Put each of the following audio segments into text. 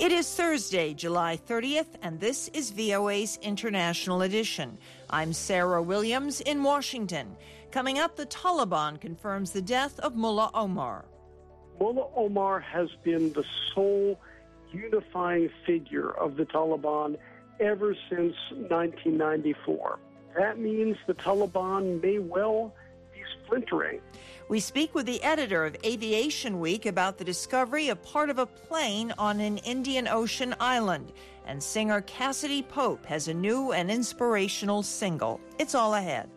It is Thursday, July 30th, and this is VOA's International Edition. I'm Sarah Williams in Washington. Coming up, the Taliban confirms the death of Mullah Omar. Mullah Omar has been the sole unifying figure of the Taliban ever since 1994. That means the Taliban may well be splintering. We speak with the editor of Aviation Week about the discovery of part of a plane on an Indian Ocean island. And singer Cassadee Pope has a new and inspirational single. It's all ahead.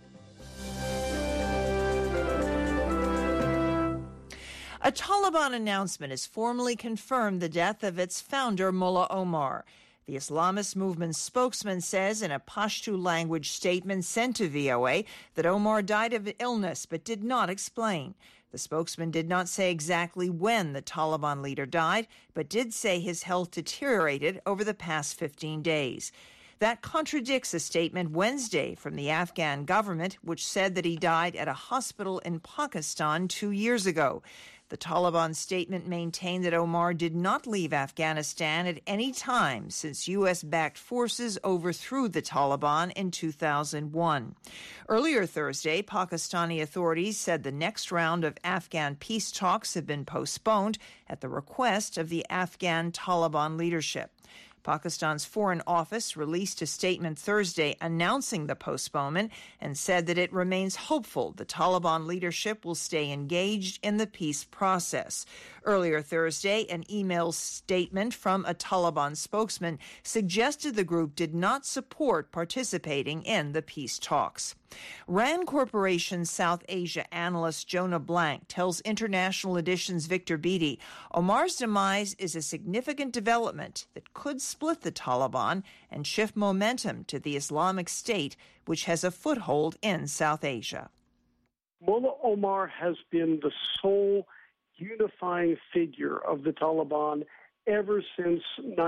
A Taliban announcement has formally confirmed the death of its founder, Mullah Omar. The Islamist movement's spokesman says in a Pashto language statement sent to VOA that Omar died of illness but did not explain. The spokesman did not say exactly when the Taliban leader died, but did say his health deteriorated over the past 15 days. That contradicts a statement Wednesday from the Afghan government, which said that he died at a hospital in Pakistan 2 years ago. The Taliban statement maintained that Omar did not leave Afghanistan at any time since U.S.-backed forces overthrew the Taliban in 2001. Earlier Thursday, Pakistani authorities said the next round of Afghan peace talks had been postponed at the request of the Afghan Taliban leadership. Pakistan's Foreign Office released a statement Thursday announcing the postponement and said that it remains hopeful the Taliban leadership will stay engaged in the peace process. Earlier Thursday, an email statement from a Taliban spokesman suggested the group did not support participating in the peace talks. RAND Corporation's South Asia analyst Jonah Blank tells International Edition's Victor Beattie Omar's demise is a significant development that could split the Taliban and shift momentum to the Islamic State, which has a foothold in South Asia. Mullah Omar has been the sole unifying figure of the Taliban ever since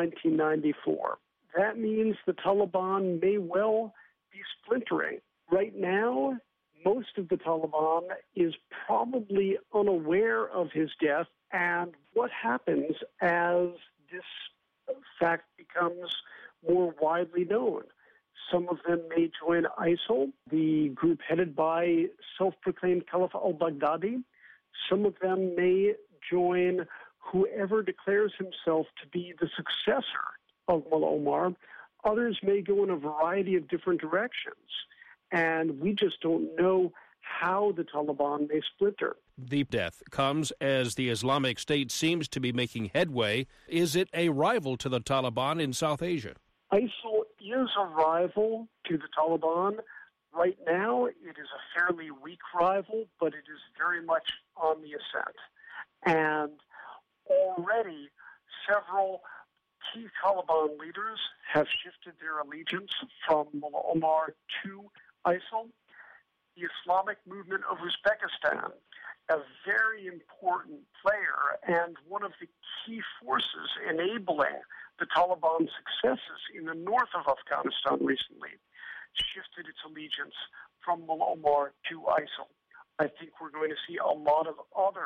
1994. That means the Taliban may well be splintering. Right now, most of the Taliban is probably unaware of his death, and what happens as this fact becomes more widely known. Some of them may join ISIL, the group headed by self-proclaimed Caliph al-Baghdadi. Some of them may join whoever declares himself to be the successor of Mullah Omar. Others may go in a variety of different directions. And we just don't know how the Taliban may splinter. The death comes as the Islamic State seems to be making headway. Is it a rival to the Taliban in South Asia? ISIL is a rival to the Taliban. Right now, it is a fairly weak rival, but it is very much on the ascent. And already, several key Taliban leaders have shifted their allegiance from Mullah Omar to ISIL. The Islamic movement of Uzbekistan, a very important player and one of the key forces enabling the Taliban's successes in the north of Afghanistan recently, shifted its allegiance from Mullah Omar to ISIL. I think we're going to see a lot of other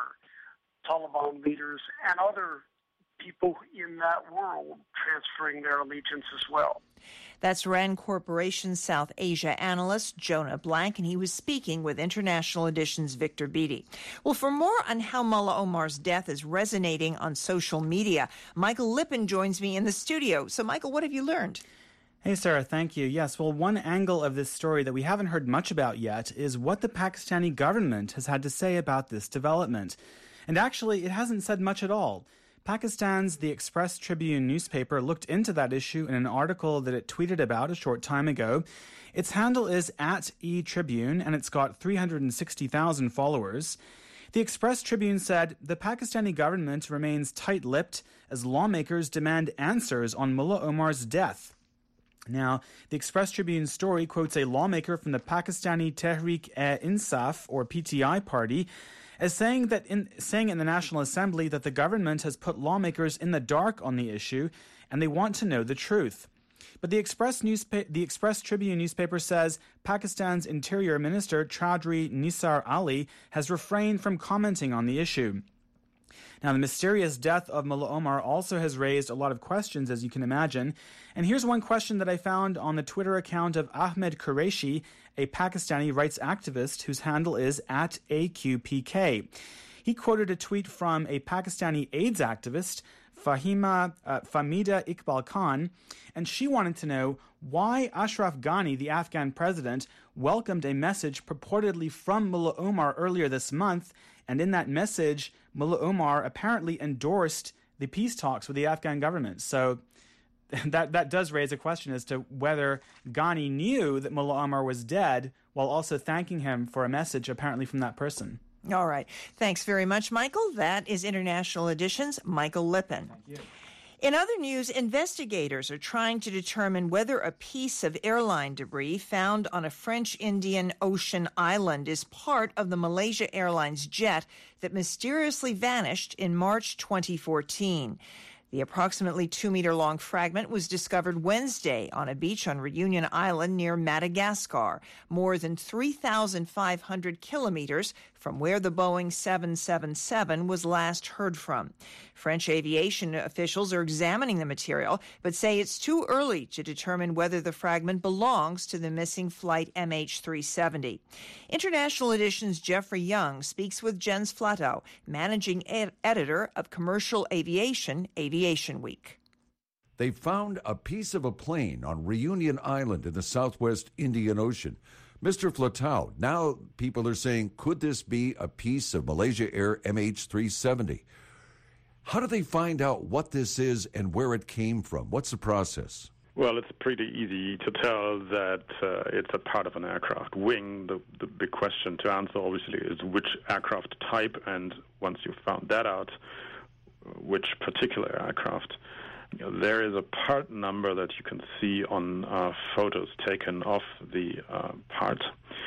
Taliban leaders and other people in that world transferring their allegiance as well. That's RAND Corporation's South Asia analyst Jonah Blank, and he was speaking with International Edition's Victor Beattie. Well, for more on how Mullah Omar's death is resonating on social media, Michael Lippin joins me in the studio. So, Michael, what have you learned? Hey, Sarah, thank you. Yes, well, one angle of this story that we haven't heard much about yet is what the Pakistani government has had to say about this development. And actually, it hasn't said much at all. Pakistan's The Express Tribune newspaper looked into that issue in an article that it tweeted about a short time ago. Its handle is @eTribune, and it's got 360,000 followers. The Express Tribune said, the Pakistani government remains tight-lipped as lawmakers demand answers on Mullah Omar's death. Now, the Express Tribune's story quotes a lawmaker from the Pakistani Tehreek-e-Insaf, or PTI party, as saying in the National Assembly that the government has put lawmakers in the dark on the issue and they want to know the truth. But the Express Tribune newspaper says Pakistan's Interior Minister Chaudhry Nisar Ali has refrained from commenting on the issue. Now, the mysterious death of Mullah Omar also has raised a lot of questions, as you can imagine. And here's one question that I found on the Twitter account of Ahmed Qureshi, a Pakistani rights activist whose handle is @AQPK. He quoted a tweet from a Pakistani AIDS activist, Fahmida Iqbal Khan, and she wanted to know why Ashraf Ghani, the Afghan president, welcomed a message purportedly from Mullah Omar earlier this month, and in that message, Mullah Omar apparently endorsed the peace talks with the Afghan government. So that does raise a question as to whether Ghani knew that Mullah Omar was dead while also thanking him for a message apparently from that person. All right. Thanks very much, Michael. That is International Edition's Michael Lippin. Thank you. In other news, investigators are trying to determine whether a piece of airline debris found on a French Indian Ocean island is part of the Malaysia Airlines jet that mysteriously vanished in March 2014. The approximately 2-meter-long fragment was discovered Wednesday on a beach on Reunion Island near Madagascar, more than 3,500 kilometers from where the Boeing 777 was last heard from. French aviation officials are examining the material, but say it's too early to determine whether the fragment belongs to the missing flight MH370. International Edition's Jeffrey Young speaks with Jens Flatow, managing editor of Commercial Aviation, Aviation Week. They found a piece of a plane on Reunion Island in the southwest Indian Ocean. Mr. Flatow, now people are saying, could this be a piece of Malaysia Air MH370? How do they find out what this is and where it came from? What's the process? Well, it's pretty easy to tell that it's a part of an aircraft wing. The big question to answer, obviously, is which aircraft type, and once you've found that out, which particular aircraft. There is a part number that you can see on photos taken of the part,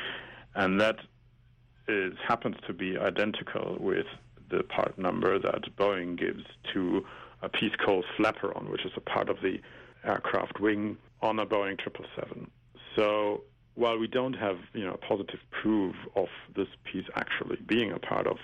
and that happens to be identical with the part number that Boeing gives to a piece called flaperon, which is a part of the aircraft wing on a Boeing 777. So while we don't have positive proof of this piece actually being a part of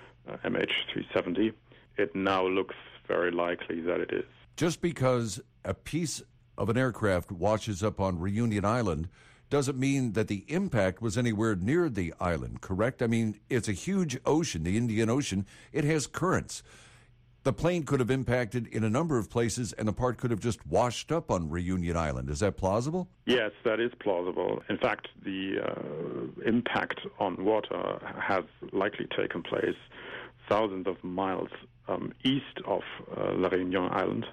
MH370, it now looks very likely that it is. Just because a piece of an aircraft washes up on Reunion Island doesn't mean that the impact was anywhere near the island, correct? I mean, it's a huge ocean, the Indian Ocean. It has currents. The plane could have impacted in a number of places, and the part could have just washed up on Reunion Island. Is that plausible? Yes, that is plausible. In fact, the impact on water has likely taken place thousands of miles east of La Réunion Island.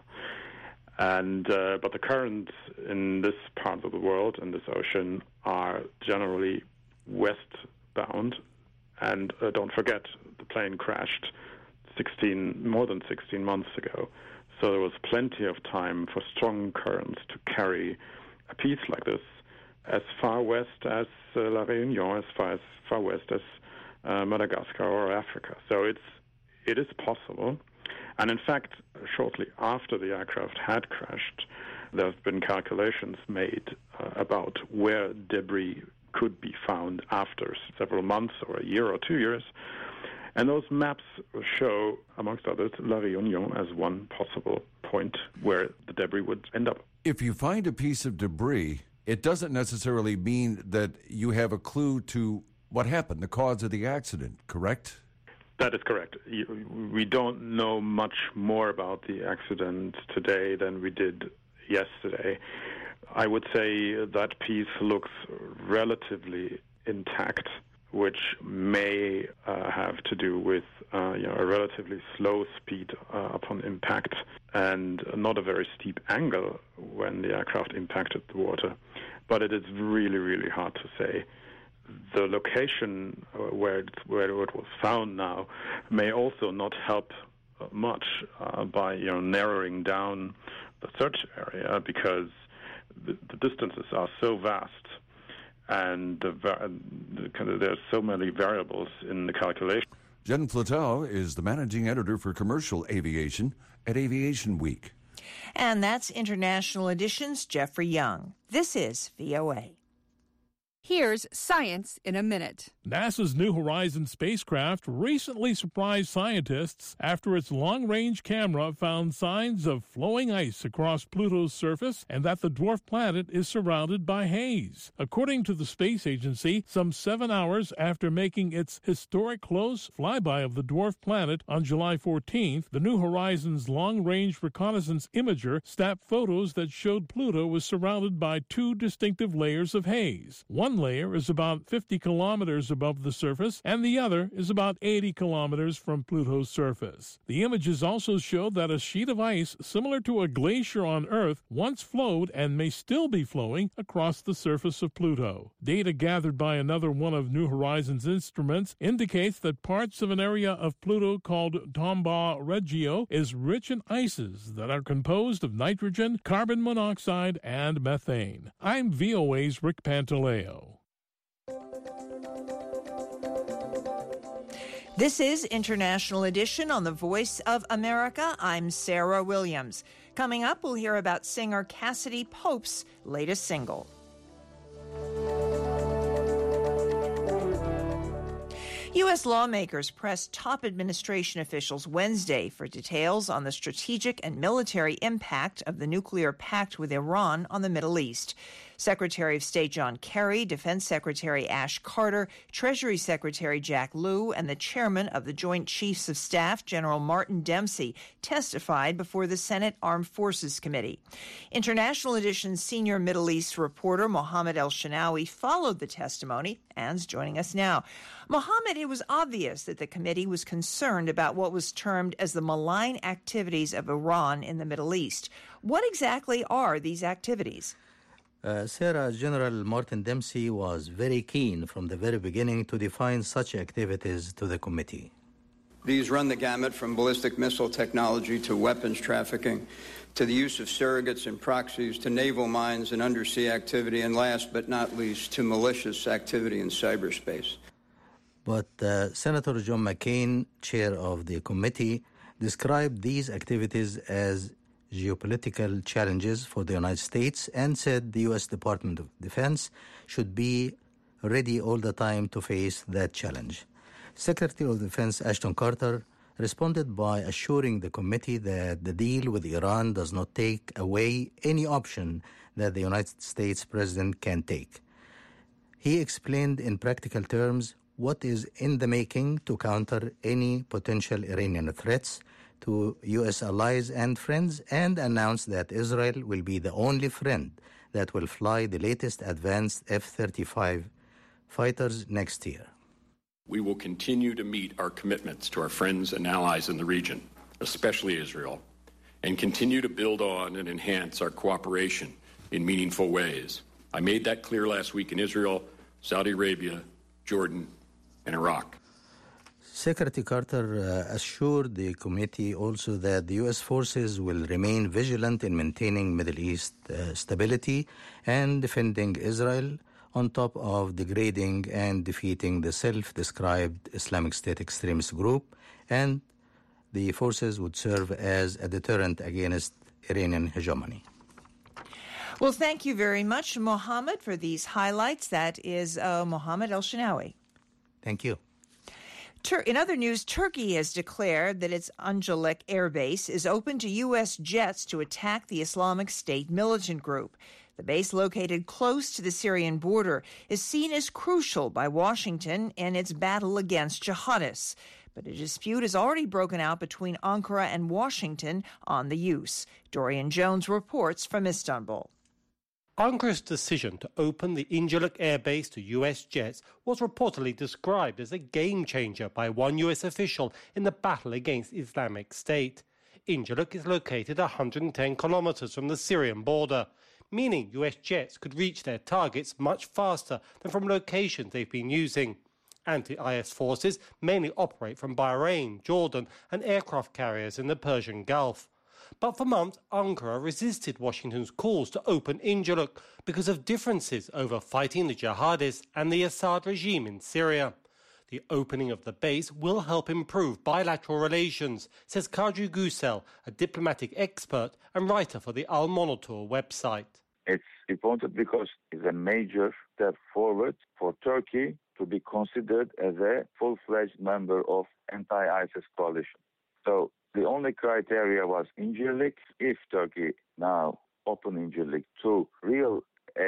But the currents in this part of the world, in this ocean, are generally westbound. And don't forget, the plane crashed more than 16 months ago. So there was plenty of time for strong currents to carry a piece like this as far west as La Réunion, as far west as Madagascar or Africa. So it is possible. And in fact, shortly after the aircraft had crashed, there have been calculations made about where debris could be found after several months or a year or 2 years. And those maps show, amongst others, La Réunion as one possible point where the debris would end up. If you find a piece of debris, it doesn't necessarily mean that you have a clue to what happened, the cause of the accident, correct? That is correct. We don't know much more about the accident today than we did yesterday. I would say that piece looks relatively intact, which may have to do with a relatively slow speed upon impact and not a very steep angle when the aircraft impacted the water. But it is really, really hard to say. The location where it was found now may also not help much by narrowing down the search area, because the distances are so vast and there's so many variables in the calculation. Jen Flatow is the managing editor for Commercial Aviation at Aviation Week. And that's International Edition's Jeffrey Young. This is VOA. Here's Science in a Minute. NASA's New Horizons spacecraft recently surprised scientists after its long-range camera found signs of flowing ice across Pluto's surface and that the dwarf planet is surrounded by haze. According to the space agency, some 7 hours after making its historic close flyby of the dwarf planet on July 14th, the New Horizons long-range reconnaissance imager snapped photos that showed Pluto was surrounded by two distinctive layers of haze. One layer is about 50 kilometers above the surface, and the other is about 80 kilometers from Pluto's surface. The images also showed that a sheet of ice similar to a glacier on Earth once flowed and may still be flowing across the surface of Pluto. Data gathered by another one of New Horizons' instruments indicates that parts of an area of Pluto called Tombaugh Regio is rich in ices that are composed of nitrogen, carbon monoxide, and methane. I'm VOA's Rick Pantaleo. This is International Edition on the Voice of America. I'm Sarah Williams. Coming up, we'll hear about singer Cassidy Pope's latest single. U.S. lawmakers pressed top administration officials Wednesday for details on the strategic and military impact of the nuclear pact with Iran on the Middle East. Secretary of State John Kerry, Defense Secretary Ash Carter, Treasury Secretary Jack Lew, and the chairman of the Joint Chiefs of Staff, General Martin Dempsey, testified before the Senate Armed Forces Committee. International Edition's senior Middle East reporter Mohammed El-Shinawi followed the testimony and is joining us now. Mohammed, it was obvious that the committee was concerned about what was termed as the malign activities of Iran in the Middle East. What exactly are these activities? Sarah, General Martin Dempsey was very keen from the very beginning to define such activities to the committee. These run the gamut from ballistic missile technology to weapons trafficking, to the use of surrogates and proxies, to naval mines and undersea activity, and last but not least, to malicious activity in cyberspace. But Senator John McCain, chair of the committee, described these activities as geopolitical challenges for the United States and said the U.S. Department of Defense should be ready all the time to face that challenge. Secretary of Defense Ashton Carter responded by assuring the committee that the deal with Iran does not take away any option that the United States president can take. He explained in practical terms what is in the making to counter any potential Iranian threats to U.S. allies and friends, and announced that Israel will be the only friend that will fly the latest advanced F-35 fighters next year. We will continue to meet our commitments to our friends and allies in the region, especially Israel, and continue to build on and enhance our cooperation in meaningful ways. I made that clear last week in Israel, Saudi Arabia, Jordan, and Iraq. Secretary Carter assured the committee also that the U.S. forces will remain vigilant in maintaining Middle East stability and defending Israel, on top of degrading and defeating the self-described Islamic State extremist group, and the forces would serve as a deterrent against Iranian hegemony. Well, thank you very much, Mohammed, for these highlights. That is Mohammed El-Shinawi. Thank you. In other news, Turkey has declared that its Incirlik air base is open to U.S. jets to attack the Islamic State militant group. The base, located close to the Syrian border, is seen as crucial by Washington in its battle against jihadists. But a dispute has already broken out between Ankara and Washington on the use. Dorian Jones reports from Istanbul. Ankara's decision to open the Incirlik air base to U.S. jets was reportedly described as a game-changer by one U.S. official in the battle against Islamic State. Incirlik is located 110 kilometers from the Syrian border, meaning U.S. jets could reach their targets much faster than from locations they've been using. Anti-IS forces mainly operate from Bahrain, Jordan, and aircraft carriers in the Persian Gulf. But for months, Ankara resisted Washington's calls to open Incirlik because of differences over fighting the jihadists and the Assad regime in Syria. The opening of the base will help improve bilateral relations, says Kadri Gusel, a diplomatic expert and writer for the Al Monitor website. It's important because it's a major step forward for Turkey to be considered as a full-fledged member of anti-ISIS coalition. So the only criteria was Incirlik. If Turkey now open Incirlik to real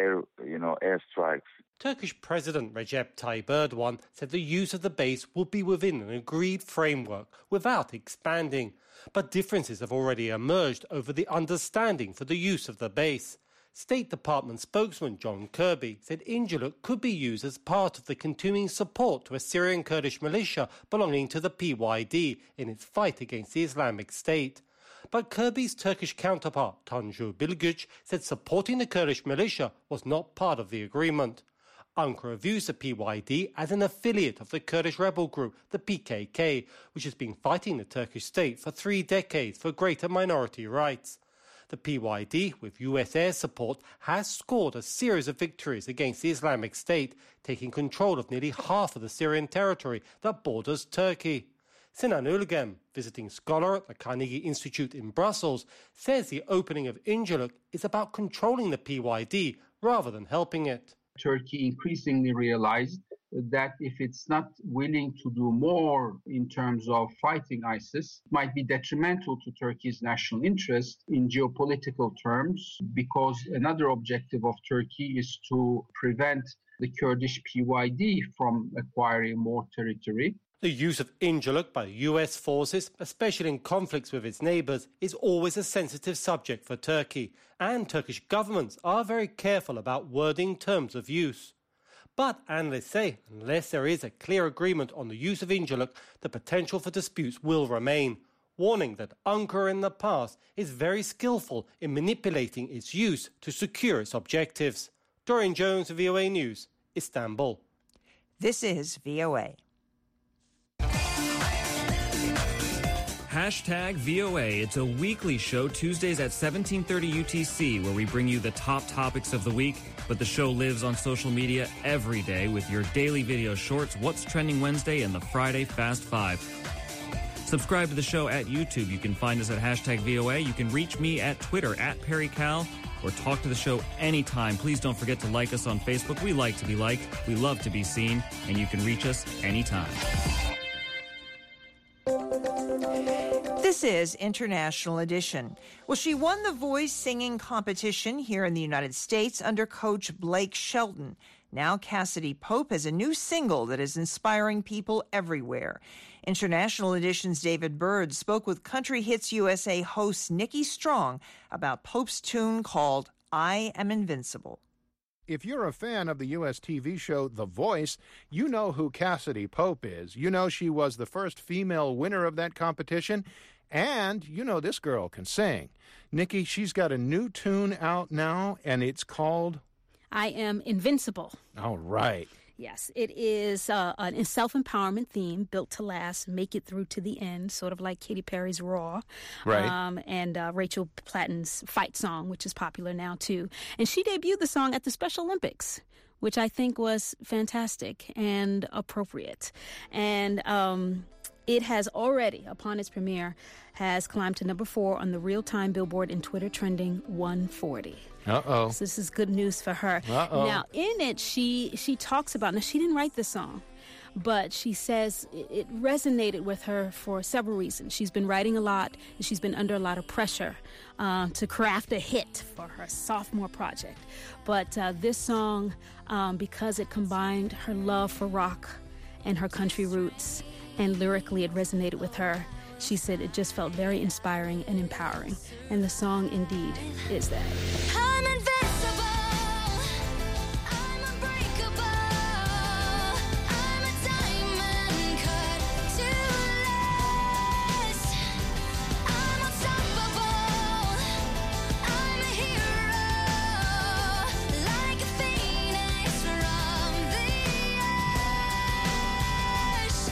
airstrikes. Turkish President Recep Tayyip Erdogan said the use of the base would be within an agreed framework without expanding. But differences have already emerged over the understanding for the use of the base. State Department spokesman John Kirby said Incirlik could be used as part of the continuing support to a Syrian Kurdish militia belonging to the PYD in its fight against the Islamic State. But Kirby's Turkish counterpart, Tanju Bilgic, said supporting the Kurdish militia was not part of the agreement. Ankara views the PYD as an affiliate of the Kurdish rebel group, the PKK, which has been fighting the Turkish state for 3 decades for greater minority rights. The PYD, with US air support, has scored a series of victories against the Islamic State, taking control of nearly half of the Syrian territory that borders Turkey. Sinan Ulgem, visiting scholar at the Carnegie Institute in Brussels, says the opening of Incirlik is about controlling the PYD rather than helping it. Turkey increasingly realized that if it's not willing to do more in terms of fighting ISIS, it might be detrimental to Turkey's national interest in geopolitical terms, because another objective of Turkey is to prevent the Kurdish PYD from acquiring more territory. The use of Incirlik by US forces, especially in conflicts with its neighbours, is always a sensitive subject for Turkey, and Turkish governments are very careful about wording terms of use. But analysts say, unless there is a clear agreement on the use of Incirlik, the potential for disputes will remain, warning that Ankara in the past is very skillful in manipulating its use to secure its objectives. Dorian Jones, VOA News, Istanbul. This is VOA. Hashtag VOA. It's a weekly show Tuesdays at 17:30 UTC where we bring you the top topics of the week, but the show lives on social media every day with your daily video shorts, What's Trending Wednesday, and the Friday Fast Five. Subscribe to the show at YouTube. You can find us at Hashtag VOA. You can reach me at Twitter at PerryCal or talk to the show anytime. Please don't forget to like us on Facebook. We like to be liked. We love to be seen, and you can reach us anytime. This is International Edition. Well, she won the voice singing competition here in the United States under coach Blake Shelton. Now Cassidy Pope has a new single that is inspiring people everywhere. International Edition's David Bird spoke with Country Hits USA host Nikki Strong about Pope's tune called I Am Invincible. If you're a fan of the U.S. TV show The Voice, you know who Cassidy Pope is. You know she was the first female winner of that competition, and you know this girl can sing. Nikki, she's got a new tune out now, and it's called I Am Invincible. All right. Yes, it is a self-empowerment theme built to last, make it through to the end, sort of like Katy Perry's Raw. Right. And Rachel Platten's Fight Song, which is popular now, too. And she debuted the song at the Special Olympics, which I think was fantastic and appropriate. And it has already, upon its premiere, has climbed to number 4 on the real-time Billboard and Twitter trending 140. Uh-oh. So this is good news for her. Uh-oh. Now, in it, she talks about, now she didn't write the song, but she says it resonated with her for several reasons. She's been writing a lot, and she's been under a lot of pressure to craft a hit for her sophomore project. But this song, because it combined her love for rock and her country roots, and lyrically it resonated with her, she said it just felt very inspiring and empowering. And the song indeed is that. I'm invincible. I'm unbreakable. I'm a diamond cut to last. I'm unstoppable. I'm a hero. Like a phoenix from the ash.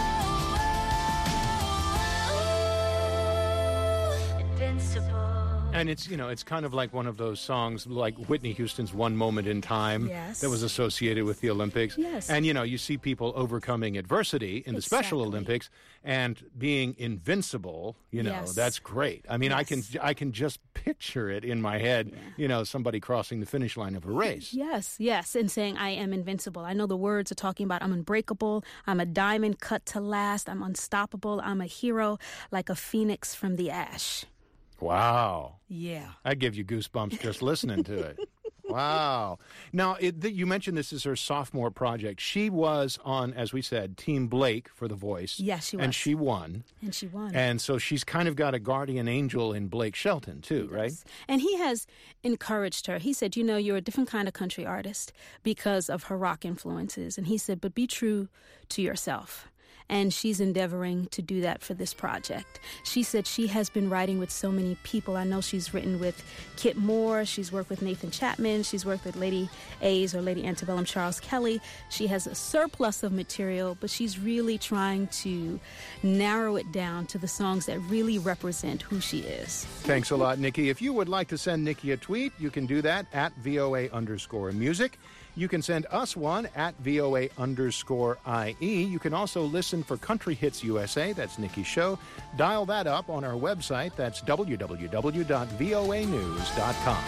Invincible. And it's, it's kind of like one of those songs like Whitney Houston's One Moment in Time that was associated with the Olympics. Yes. And, you see people overcoming adversity in the Special Olympics and being invincible, that's great. I mean, I can just picture it in my head, somebody crossing the finish line of a race. Yes, and saying, I am invincible. I know the words are talking about I'm unbreakable, I'm a diamond cut to last, I'm unstoppable, I'm a hero, like a phoenix from the ash. Wow. Yeah. I give you goosebumps just listening to it. Wow. Now, you mentioned this is her sophomore project. She was on, as we said, Team Blake for The Voice. Yes, she was. And she won. And so she's kind of got a guardian angel in Blake Shelton, too, right? And he has encouraged her. He said, you're a different kind of country artist because of her rock influences. And he said, but be true to yourself. And she's endeavoring to do that for this project. She said she has been writing with so many people. I know she's written with Kit Moore. She's worked with Nathan Chapman. She's worked with Lady A's or Lady Antebellum Charles Kelly. She has a surplus of material, but she's really trying to narrow it down to the songs that really represent who she is. Thanks a lot, Nikki. If you would like to send Nikki a tweet, you can do that at VOA_music. You can send us one at VOA_IE. You can also listen for Country Hits USA. That's Nikki's show. Dial that up on our website. That's www.voanews.com.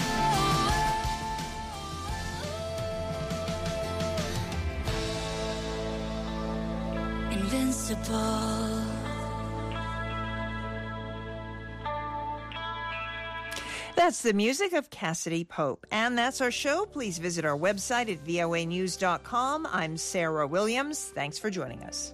Invincible. That's the music of Cassidy Pope. And that's our show. Please visit our website at voanews.com. I'm Sarah Williams. Thanks for joining us.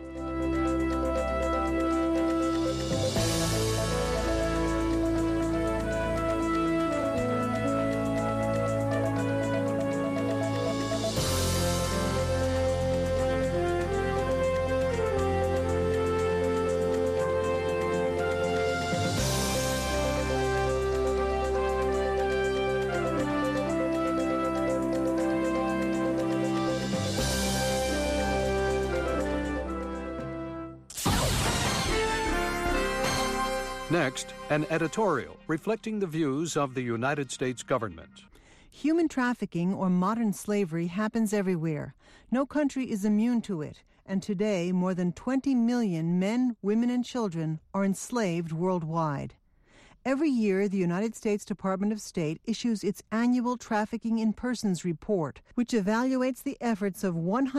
Next, an editorial reflecting the views of the United States government. Human trafficking or modern slavery happens everywhere. No country is immune to it, and today more than 20 million men, women, and children are enslaved worldwide. Every year, the United States Department of State issues its annual Trafficking in Persons report, which evaluates the efforts of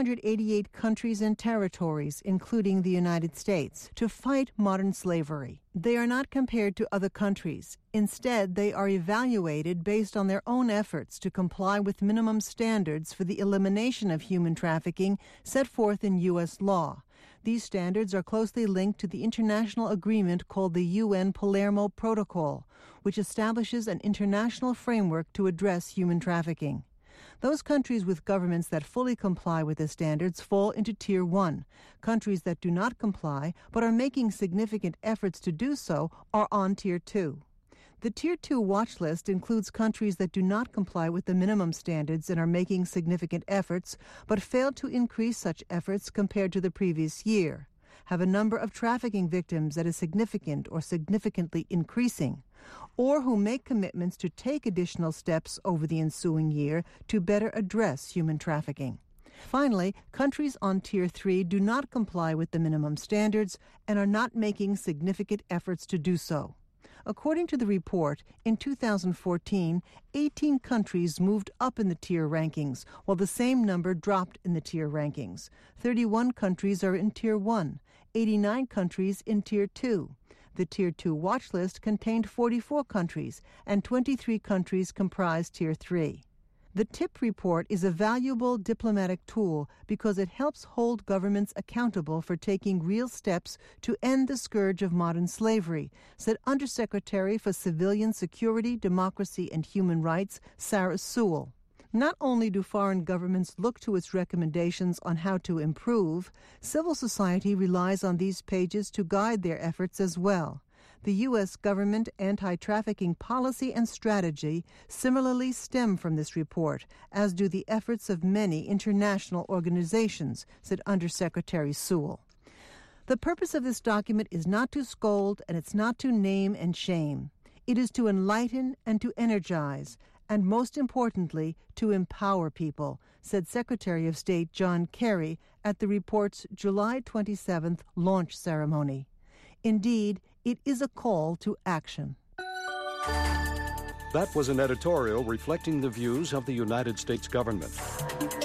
188 countries and territories, including the United States, to fight modern slavery. They are not compared to other countries. Instead, they are evaluated based on their own efforts to comply with minimum standards for the elimination of human trafficking set forth in U.S. law. These standards are closely linked to the international agreement called the UN Palermo Protocol, which establishes an international framework to address human trafficking. Those countries with governments that fully comply with the standards fall into Tier 1. Countries that do not comply but are making significant efforts to do so are on Tier 2. The Tier 2 watch list includes countries that do not comply with the minimum standards and are making significant efforts, but failed to increase such efforts compared to the previous year, have a number of trafficking victims that is significant or significantly increasing, or who make commitments to take additional steps over the ensuing year to better address human trafficking. Finally, countries on Tier 3 do not comply with the minimum standards and are not making significant efforts to do so. According to the report, in 2014, 18 countries moved up in the tier rankings, while the same number dropped in the tier rankings. 31 countries are in Tier 1, 89 countries in Tier 2. The Tier 2 watch list contained 44 countries, and 23 countries comprised Tier 3. The TIP report is a valuable diplomatic tool because it helps hold governments accountable for taking real steps to end the scourge of modern slavery, said Undersecretary for Civilian Security, Democracy, and Human Rights, Sarah Sewell. Not only do foreign governments look to its recommendations on how to improve, civil society relies on these pages to guide their efforts as well. The U.S. government anti-trafficking policy and strategy similarly stem from this report, as do the efforts of many international organizations, said Undersecretary Sewell. The purpose of this document is not to scold and it's not to name and shame. It is to enlighten and to energize, and most importantly, to empower people, said Secretary of State John Kerry at the report's July 27th launch ceremony. Indeed, it is a call to action. That was an editorial reflecting the views of the United States government.